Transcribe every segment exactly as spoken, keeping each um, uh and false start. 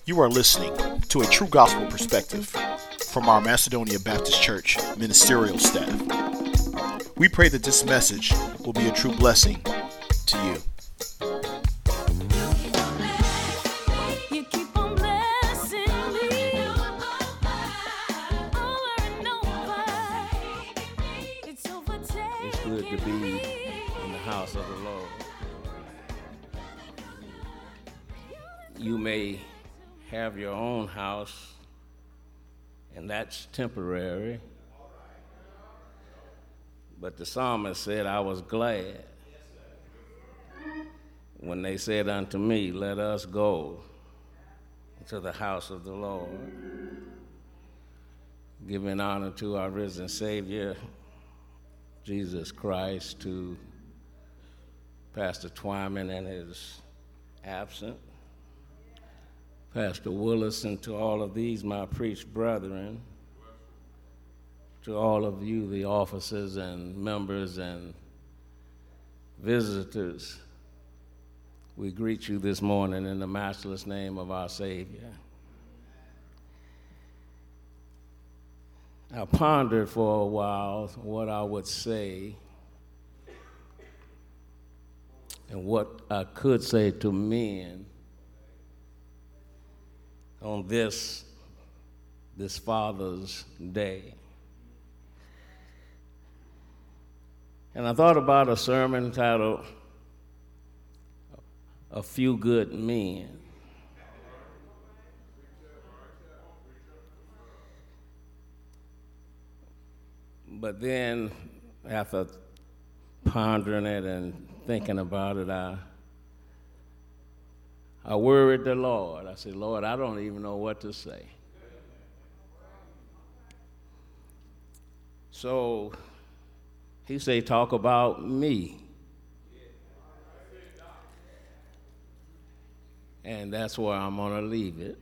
You are listening to a true gospel perspective from our Macedonia Baptist Church ministerial staff. We pray that this message will be a true blessing to you. It's good to be in the house of the Lord. You may have your own house, and that's temporary. But the psalmist said, I was glad when they said unto me, let us go to the house of the Lord, giving honor to our risen Savior, Jesus Christ, to Pastor Twyman and his absent, Pastor Willis, and to all of these, my preached brethren, to all of you, the officers and members and visitors, we greet you this morning in the matchless name of our Savior. I pondered for a while what I would say and what I could say to men on this, this Father's Day. And I thought about a sermon titled, A Few Good Men. But then, after pondering it and thinking about it, I I worried the Lord. I said, Lord, I don't even know what to say. So he said, talk about me. And that's where I'm going to leave it.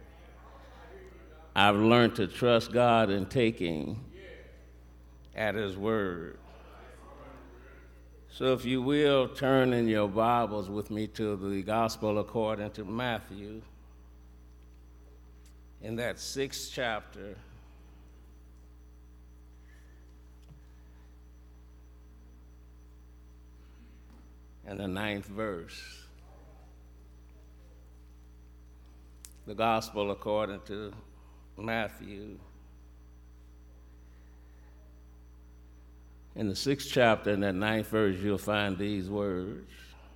I've learned to trust God in taking at his word. So if you will, turn in your Bibles with me to the Gospel according to Matthew, in that sixth chapter, and the ninth verse. The Gospel according to Matthew, in the sixth chapter, in that ninth verse, you'll find these words.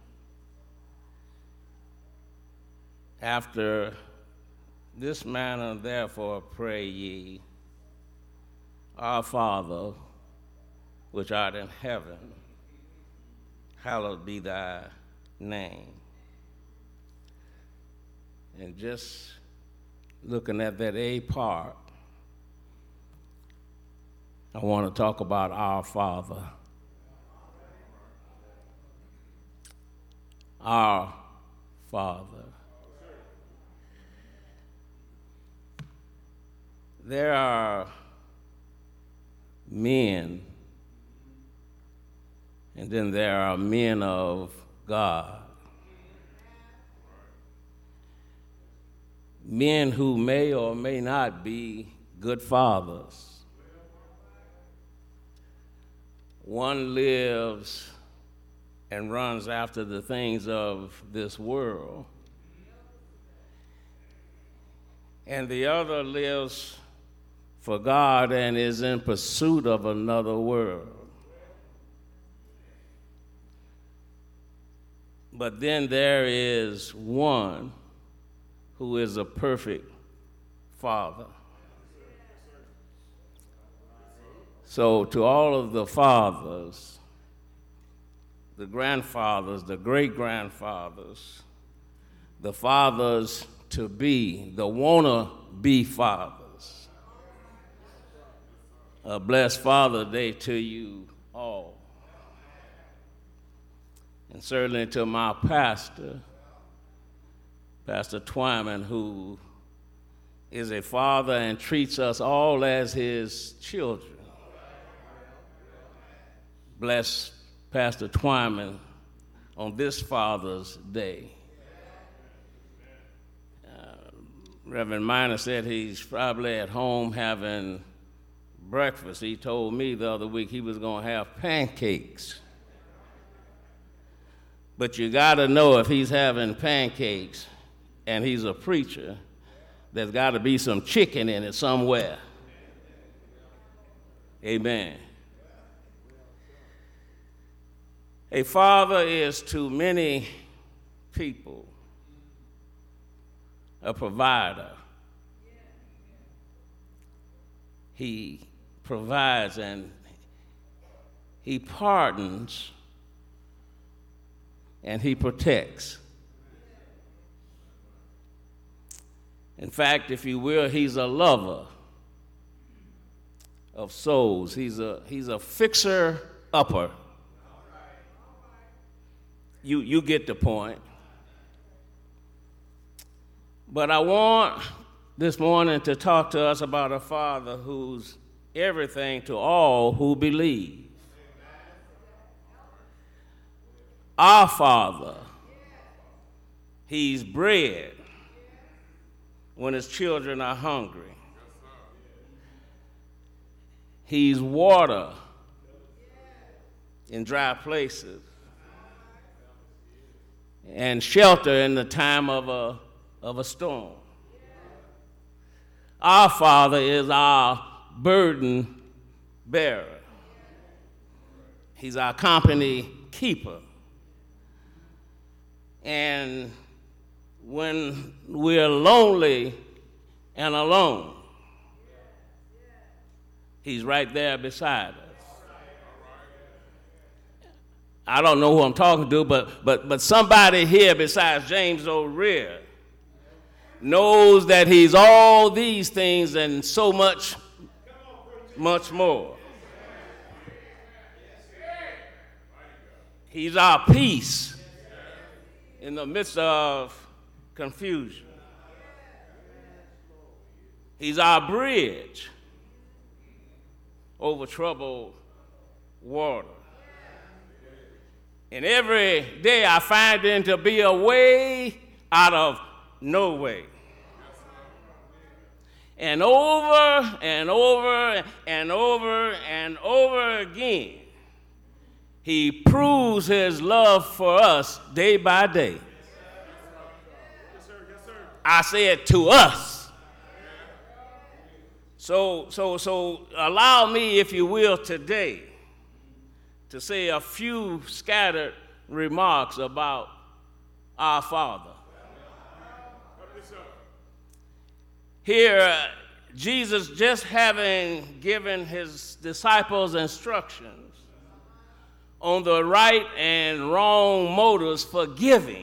After this manner, therefore, pray ye, Our Father, which art in heaven, hallowed be thy name. And just looking at that A part, I want to talk about our Father. Our Father. There are men, and then there are men of God. Men who may or may not be good fathers. One lives and runs after the things of this world, and the other lives for God and is in pursuit of another world. But then there is one who is a perfect father. So to all of the fathers, the grandfathers, the great-grandfathers, the fathers to be, the wanna-be fathers, a blessed Father Day to you all. And certainly to my pastor, Pastor Twyman, who is a father and treats us all as his children. Bless Pastor Twyman on this Father's Day. Uh, Reverend Minor said he's probably at home having breakfast. He told me the other week he was going to have pancakes. But you got to know if he's having pancakes and he's a preacher, there's got to be some chicken in it somewhere. Amen. A father is to many people a provider. He provides and he pardons and he protects. In fact, if you will, he's a lover of souls. He's a he's a fixer-upper. You you get the point. But I want this morning to talk to us about a father who's everything to all who believe. Our Father, he's bread when his children are hungry. He's water in dry places and shelter in the time of a, of a storm. Our Father is our burden bearer. He's our company keeper. And when we're lonely and alone, he's right there beside us. I don't know who I'm talking to, but but but somebody here besides James O'Rear knows that he's all these things and so much, much more. He's our peace in the midst of confusion. He's our bridge over troubled water. And every day I find him to be a way out of no way. And over and over and over and over again, he proves his love for us day by day. Yes, sir. Yes, sir. I said to us. So, so, so allow me, if you will, today to say a few scattered remarks about our Father. Here, uh, Jesus, just having given his disciples instructions on the right and wrong motives for giving,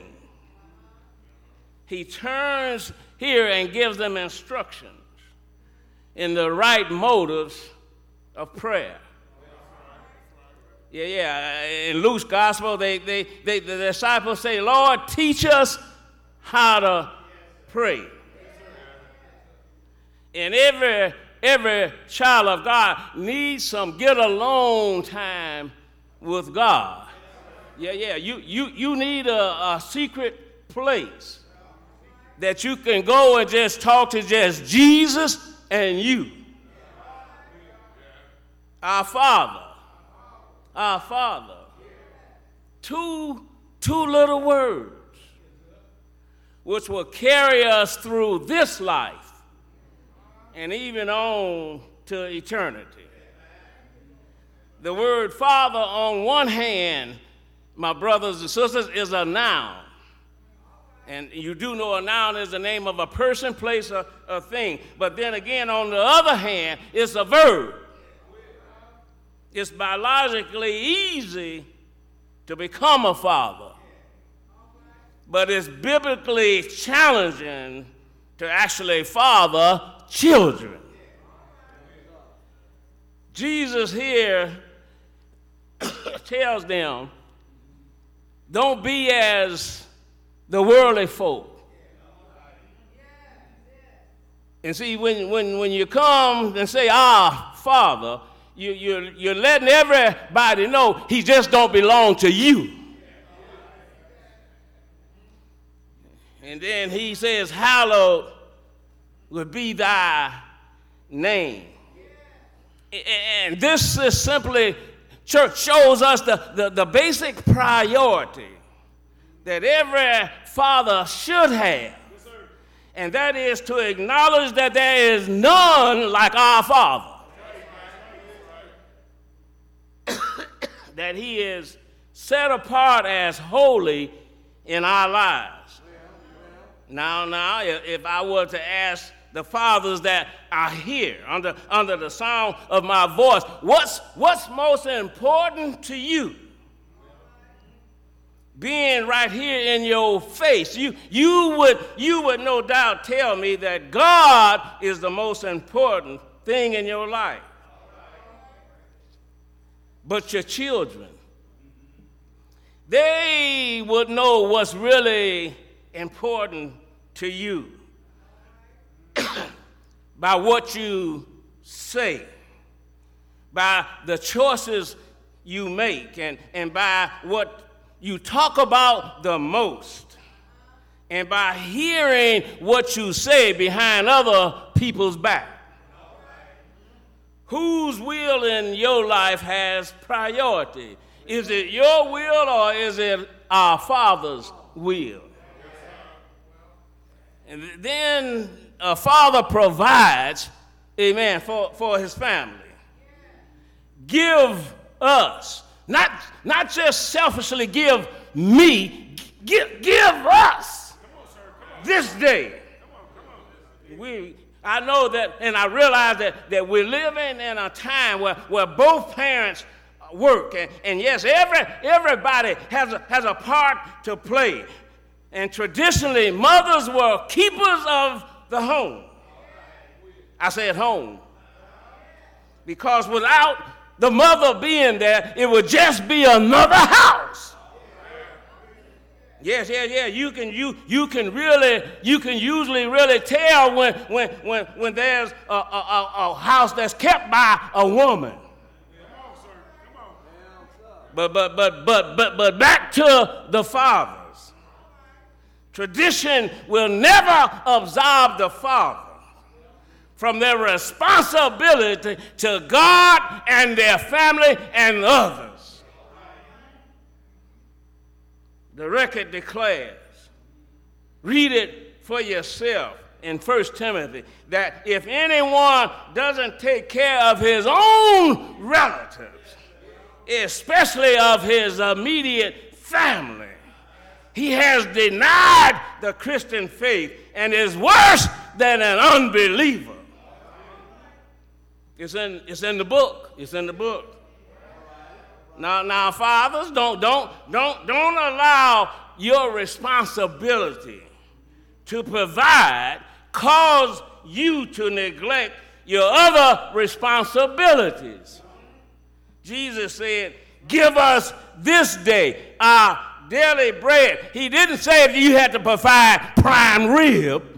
he turns here and gives them instructions in the right motives of prayer. Yeah, yeah. In Luke's gospel, they, they, they, the disciples say, Lord, teach us how to pray. And every, every child of God needs some get alone time with God. Yeah, yeah. You, you, you need a, a secret place that you can go and just talk to just Jesus and you. Our Father. Our Father. Two, two little words which will carry us through this life and even on to eternity. The word Father on one hand, my brothers and sisters, is a noun. And you do know a noun is the name of a person, place, or a thing. But then again, on the other hand, it's a verb. It's biologically easy to become a father, but it's biblically challenging to actually father children. Jesus here tells them, don't be as the worldly folk. And see, when, when, when you come and say, our Father, you, you're, you're letting everybody know he just don't belong to you. And then he says, hallowed would be thy name. And this is simply, church shows us the, the, the basic priority that every father should have. And that is to acknowledge that there is none like our Father. That he is set apart as holy in our lives. Now, now, if I were to ask the fathers that are here under, under the sound of my voice, what's, what's most important to you? Being right here in your face, you, you, would, you would no doubt tell me that God is the most important thing in your life. But your children, they would know what's really important to you by what you say, by the choices you make, and, and by what you talk about the most, and by hearing what you say behind other people's back. Whose will in your life has priority? Is it your will or is it our Father's will? And then a father provides, amen, for, for his family. Give us. Not, not just selfishly give me, give, give us this day. We, I know that, and I realize that, that we're living in a time where, where both parents work. And, and yes, every, everybody has a, has a part to play. And traditionally, mothers were keepers of the home. I said home. Because without the mother being there, it would just be another house. Yes, yes, yeah. You can you you can really you can usually really tell when when when when there's a, a, a house that's kept by a woman. But but but but but but back to the fathers. Tradition will never absolve the father from their responsibility to God and their family and others. The record declares, read it for yourself in First Timothy, that if anyone doesn't take care of his own relatives, especially of his immediate family, he has denied the Christian faith and is worse than an unbeliever. It's in, it's in the book. It's in the book. Now, now, fathers, don't, don't, don't, don't allow your responsibility to provide cause you to neglect your other responsibilities. Jesus said, give us this day our daily bread. He didn't say that you had to provide prime rib.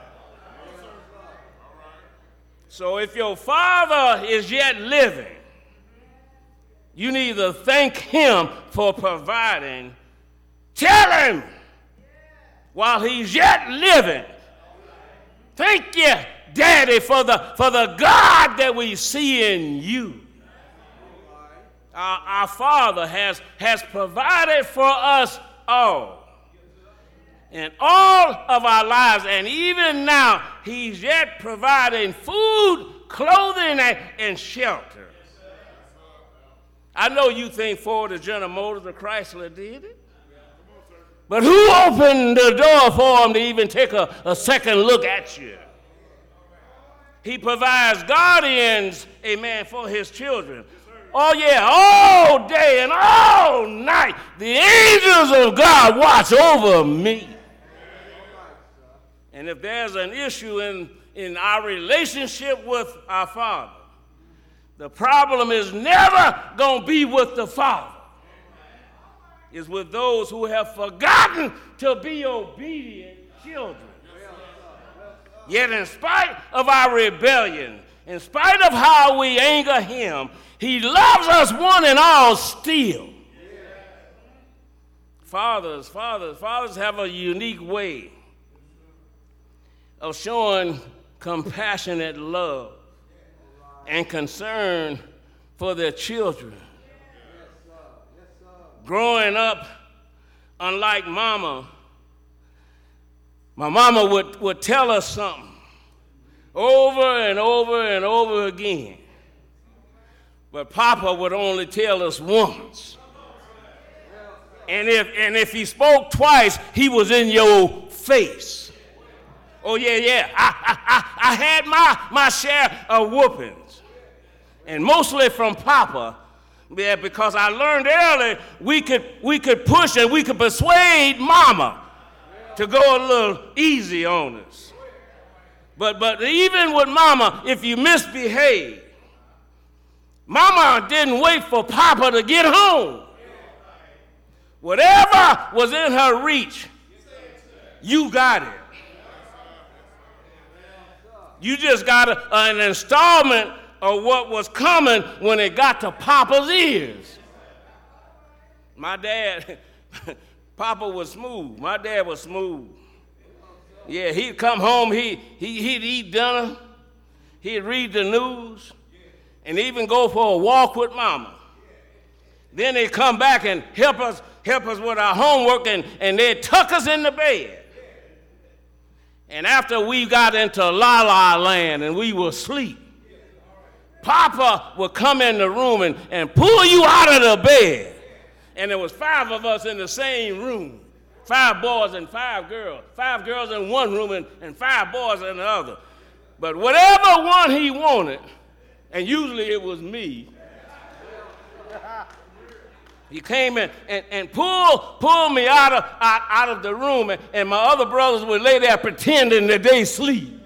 So if your father is yet living, you need to thank him for providing. Tell him while he's yet living, thank you, Daddy, for the, for the God that we see in you. Our, our Father has, has provided for us all. In all of our lives, and even now, he's yet providing food, clothing, and, and shelter. I know you think Ford or General Motors or Chrysler did it. But who opened the door for them to even take a, a second look at you? He provides guardians, amen, for his children. Oh, yeah, all day and all night, the angels of God watch over me. And if there's an issue in, in our relationship with our Father, the problem is never going to be with the Father. It's with those who have forgotten to be obedient children. Yet in spite of our rebellion, in spite of how we anger him, he loves us one and all still. Fathers, fathers, fathers have a unique way of showing compassionate love and concern for their children. Growing up, unlike mama, my mama would, would tell us something over and over and over again. But Papa would only tell us once. And if, and if he spoke twice, he was in your face. Oh, yeah, yeah. I, I, I, I had my, my share of whoopings. And mostly from Papa. Yeah, because I learned early we could we could push and we could persuade Mama to go a little easy on us. But but even with Mama, if you misbehave, Mama didn't wait for Papa to get home. Whatever was in her reach, you got it. You just got a, an installment of what was coming when it got to Papa's ears. My dad, Papa was smooth. My dad was smooth. Yeah, he'd come home, he, he, he'd eat dinner, he'd read the news, and even go for a walk with Mama. Then they'd come back and help us, help us with our homework, and, and they'd tuck us in the bed. And after we got into la-la land and we were asleep, Papa would come in the room and, and pull you out of the bed. And there was five of us in the same room. Five boys and five girls. Five girls in one room and, and five boys in the other. But whatever one he wanted, and usually it was me, he came in and, and pulled, pulled me out of, out, out of the room, and, and my other brothers would lay there pretending that they sleep.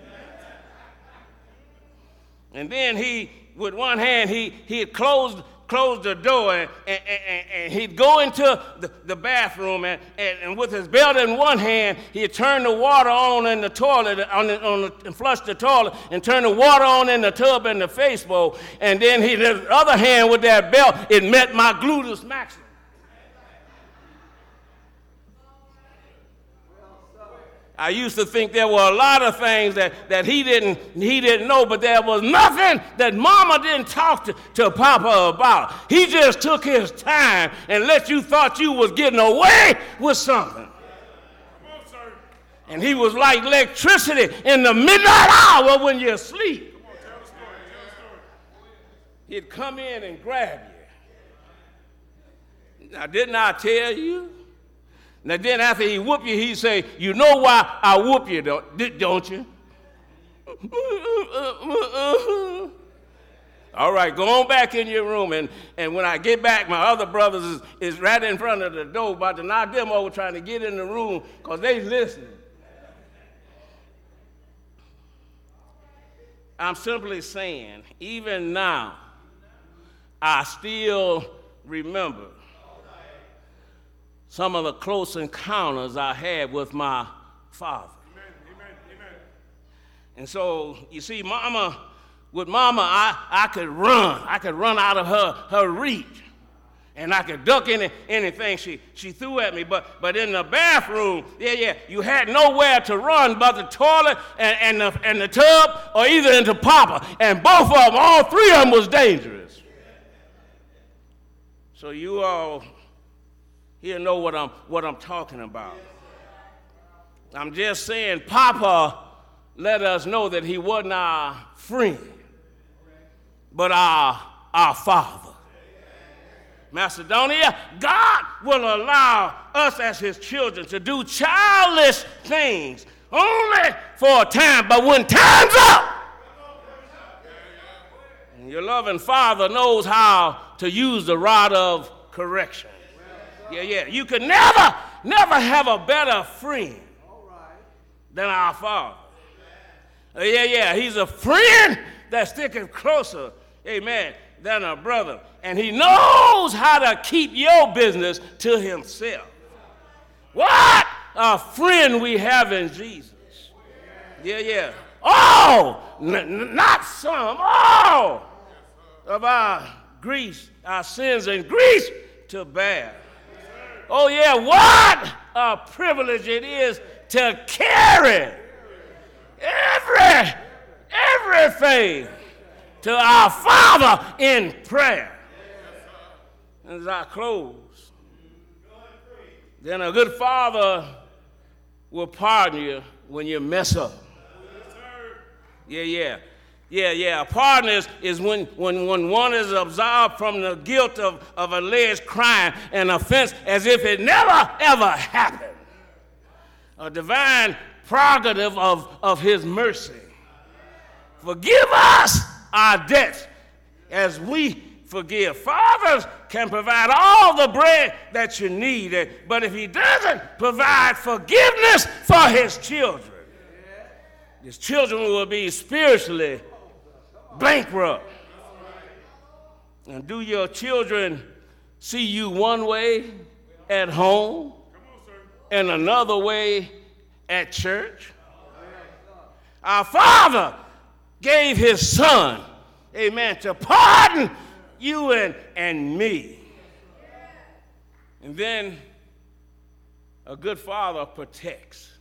And then he, with one hand, he he'd close, close the door, and, and, and, and he'd go into the, the bathroom, and, and, and with his belt in one hand, he'd turn the water on in the toilet, on the, on the, and flush the toilet, and turn the water on in the tub in the face bowl, and then he, the other hand with that belt, it met my gluteus maximus. I used to think there were a lot of things that, that he didn't he didn't know, but there was nothing that Mama didn't talk to, to Papa about. He just took his time and let you thought you was getting away with something. And he was like electricity in the midnight hour when you're asleep. He'd come in and grab you. Now, didn't I tell you? Now then after he whoop you, he'd say, you know why I whoop you, don't, don't you? All right, go on back in your room, and, and when I get back, my other brothers is, is right in front of the door, about to knock them over trying to get in the room because they listening. I'm simply saying, even now, I still remember some of the close encounters I had with my father. Amen, amen, amen. And so, you see, Mama, with Mama, I, I could run. I could run out of her, her reach. And I could duck any, anything she, she threw at me. But, but in the bathroom, yeah, yeah, you had nowhere to run but the toilet and, and, the, and the tub, or either into Papa. And both of them, all three of them was dangerous. So you all here know what I'm, what I'm talking about. I'm just saying Papa let us know that he wasn't our friend, but our, our father. Macedonia, God will allow us as his children to do childish things only for a time, but when time's up, your loving father knows how to use the rod of correction. Yeah, yeah. You could never, never have a better friend than our father. Uh, yeah, yeah. He's a friend that's sticking closer, amen, than a brother. And he knows how to keep your business to himself. What a friend we have in Jesus. Yeah, yeah. All, n- not some, all of our griefs, our sins and griefs to bear. Oh, yeah, what a privilege it is to carry every everything to our Father in prayer. As I close, then a good father will pardon you when you mess up. Yeah, yeah. Yeah, yeah. A pardon is, is when, when, when one is absolved from the guilt of, of alleged crime and offense as if it never, ever happened. A divine prerogative of, of his mercy. Forgive us our debts as we forgive. Fathers can provide all the bread that you need, but if he doesn't provide forgiveness for his children, his children will be spiritually bankrupt. And do your children see you one way at home and another way at church? Our Father gave his Son, amen, to pardon you and, and me. And then a good father protects.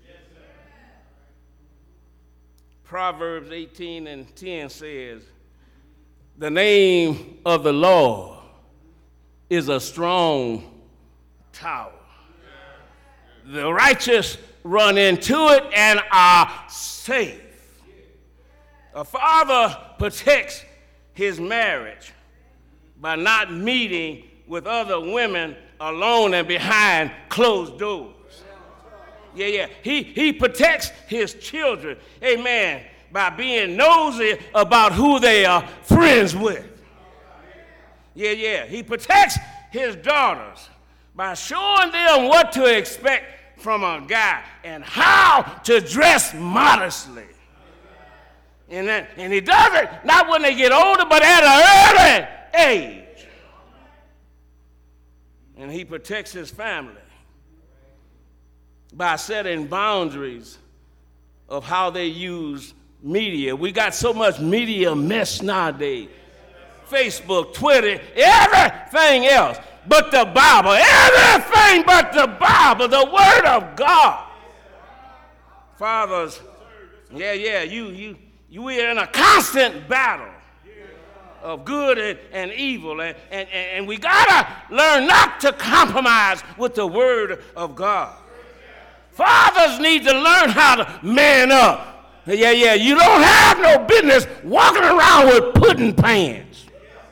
Proverbs eighteen and ten says, the name of the Lord is a strong tower. The righteous run into it and are safe. A father protects his marriage by not meeting with other women alone and behind closed doors. Yeah, yeah. He, he protects his children, amen, by being nosy about who they are friends with. Yeah, yeah. He protects his daughters by showing them what to expect from a guy and how to dress modestly. And, that, and he does it not when they get older, but at an early age. And he protects his family by setting boundaries of how they use media. We got so much media mess nowadays. Facebook, Twitter, everything else but the Bible. Everything but the Bible, the Word of God. Fathers, yeah, yeah, you, you, you are in a constant battle of good and, and evil. And, and, and we got to learn not to compromise with the Word of God. Fathers need to learn how to man up. Yeah, yeah, you don't have no business walking around with pudding pans.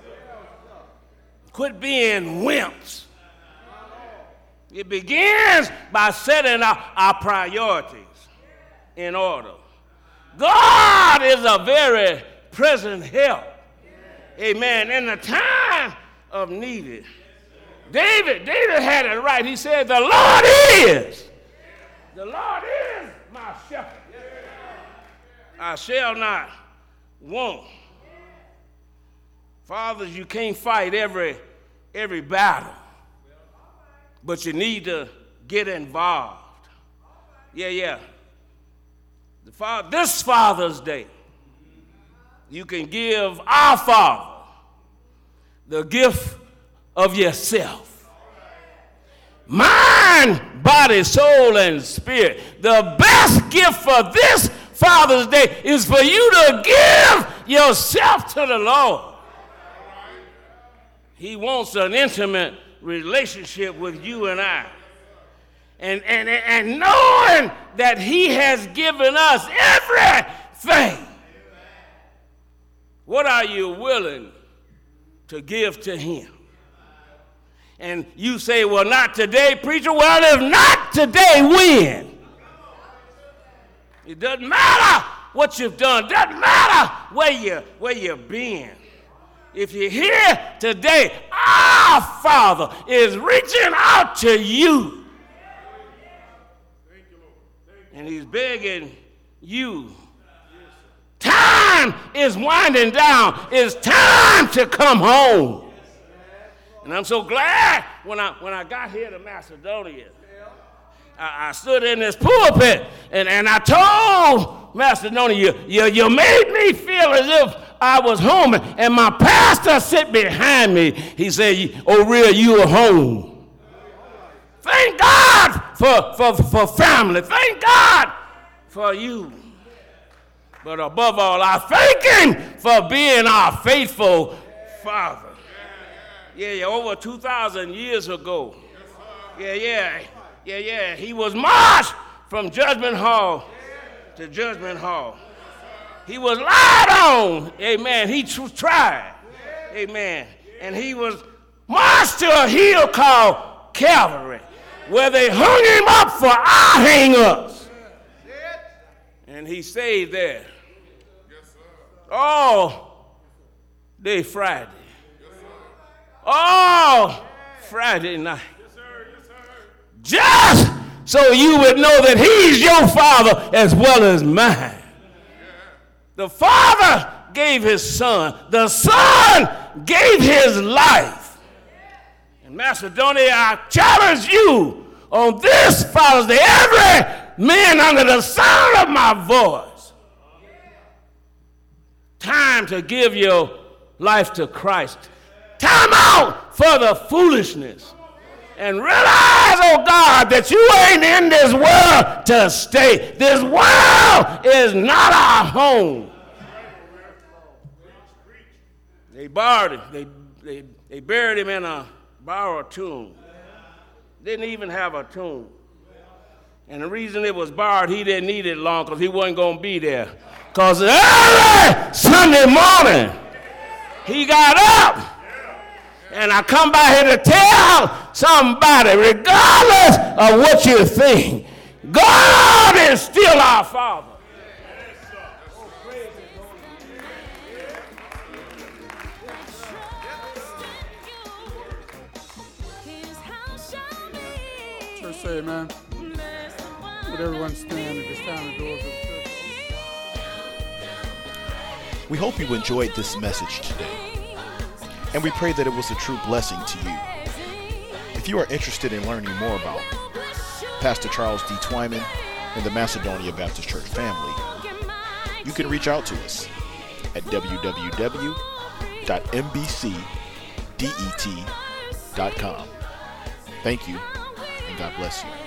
Quit being wimps. It begins by setting our, our priorities in order. God is a very present help. Amen. In the time of need. David, David had it right. He said, the Lord is. The Lord is my shepherd. I shall not want. Fathers, you can't fight every, every battle, but you need to get involved. Yeah, yeah. The father, this Father's Day, you can give our Father the gift of yourself. Mind, body, soul, and spirit. The best gift for this Father's Day is for you to give yourself to the Lord. He wants an intimate relationship with you and I. And, and, and knowing that he has given us everything, what are you willing to give to him? And you say, well, not today, preacher. Well, if not today, when? It doesn't matter what you've done. It doesn't matter where, you, where you've been. If you're here today, our Father is reaching out to you. And he's begging you. Time is winding down. It's time to come home. And I'm so glad when I when I got here to Macedonia, I, I stood in this pulpit and, and I told Macedonia, you, you, you made me feel as if I was home. And my pastor sit behind me. He said, oh, real, you are home. Thank God for, for, for family. Thank God for you. But above all, I thank him for being our faithful Father. Yeah, yeah, over two thousand years ago. Yeah, yeah, yeah, yeah. He was marched from Judgment Hall to Judgment Hall. He was lied on. Amen. He tr- tried. Amen. And he was marched to a hill called Calvary, where they hung him up for our hang-ups. And he stayed there all day Friday. All Friday night. Just so you would know that he's your father as well as mine. The Father gave his son. The Son gave his life. In Macedonia, I challenge you on this Father's Day, every man under the sound of my voice, time to give your life to Christ. Time out for the foolishness. And realize, oh God, that you ain't in this world to stay. This world is not our home. They borrowed him. They, they, they buried him in a borrowed tomb. Didn't even have a tomb. And the reason it was borrowed, he didn't need it long because he wasn't going to be there. Because early Sunday morning, he got up. And I come by here to tell somebody, regardless of what you think, God is still our Father. Church say amen. Would everyone stand at this time the doors of the church? We hope you enjoyed this message today, and we pray that it was a true blessing to you. If you are interested in learning more about Pastor Charles D. Twyman and the Macedonia Baptist Church family, you can reach out to us at w w w dot m b c det dot com. Thank you, and God bless you.